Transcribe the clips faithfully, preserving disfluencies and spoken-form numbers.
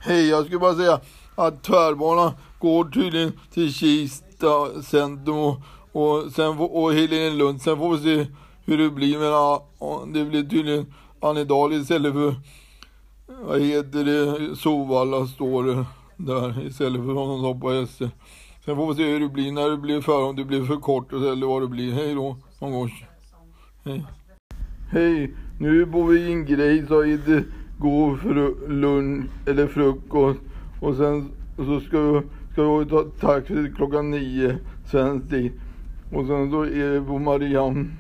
Hej, jag skulle bara säga att tvärbanan går tydligen till Kista centrum och, och, sen, och Helenelund. Sen får vi se hur det blir. Men det blir tydligen Annedal istället för, vad heter det, Sovalla står det där istället för vad de sa på S. Sen får vi se hur det blir när det blir för, om det blir för kort eller vad det blir. Hej då, någon gång. Hej. Hej, nu bor vi i en grej så det går för lunch eller frukost och sen så ska vi, ska vi ta taxi klockan nio svensk tid och sen så är det på Mariam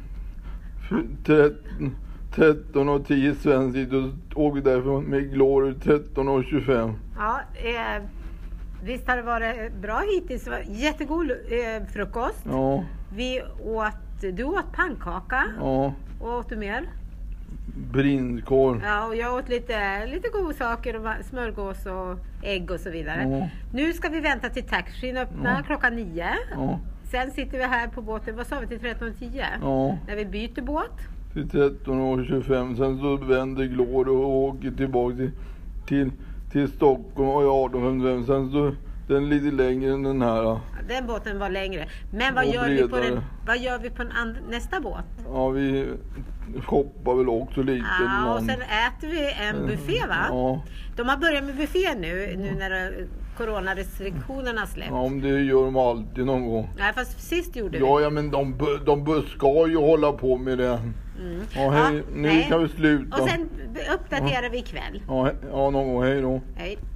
tretton och tio svensk tid och åker därifrån med Glory tretton och tjugofem. Ja, eh, visst har det varit bra hittills. Jättegod eh, frukost. Ja. Vi åt, du åt pannkaka. Ja. Och åt du mer? Brinskorv. Ja, och jag åt lite, lite goda saker, och smörgås och ägg och så vidare. Ja. Nu ska vi vänta till taxin öppnar ja. klockan nio. Ja. Sen sitter vi här på båten, vad sa vi, till tretton och tio? Ja. När vi byter båt. Till tretton och tjugofem. Sen så vänder Glory och åker tillbaka till, till, till Stockholm och arton femtiofem. Sen så den är lite längre än den här. Ja, den båten var längre. Men vad gör vi på, den, vad gör vi på en and, nästa båt? Ja, vi shoppar väl också lite. Ja, och sen äter vi en buffé, va? Ja. De har börjat med buffé nu, nu när coronarestriktionerna släpps. Ja, men det gör de alltid någon gång. Nej, fast sist gjorde ja, vi. Ja, men de, de ska ju hålla på med det. Mm. Ja, hej, ja, nu nej. kan vi sluta. Och sen uppdaterar ja. vi ikväll. Ja, ja, någon gång. Hej då. Hej.